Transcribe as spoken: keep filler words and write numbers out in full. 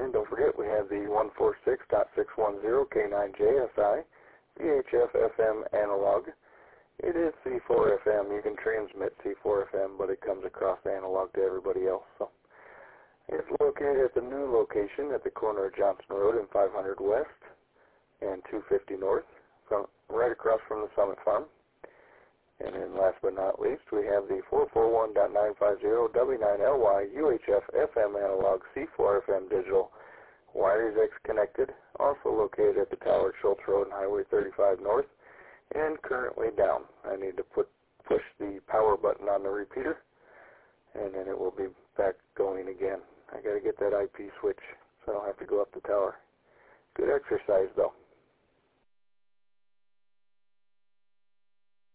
And don't forget, we have the one forty-six dot six ten K nine J S I V H F F M analog. It is C four F M. You can transmit C four F M, but it comes across analog to everybody else. So it's located at the new location at the corner of Johnson Road and five hundred West and two fifty North, from right across from the Summit Farm. And then last but not least, we have the four forty-one dot nine fifty W nine L Y U H F F M analog C four F M digital wires X connected, also located at the tower at Schultz Road and Highway thirty-five North, and currently down. I need to put push the power button on the repeater, and then it will be back going again. I got to get that I P switch so I don't have to go up the tower. Good exercise though.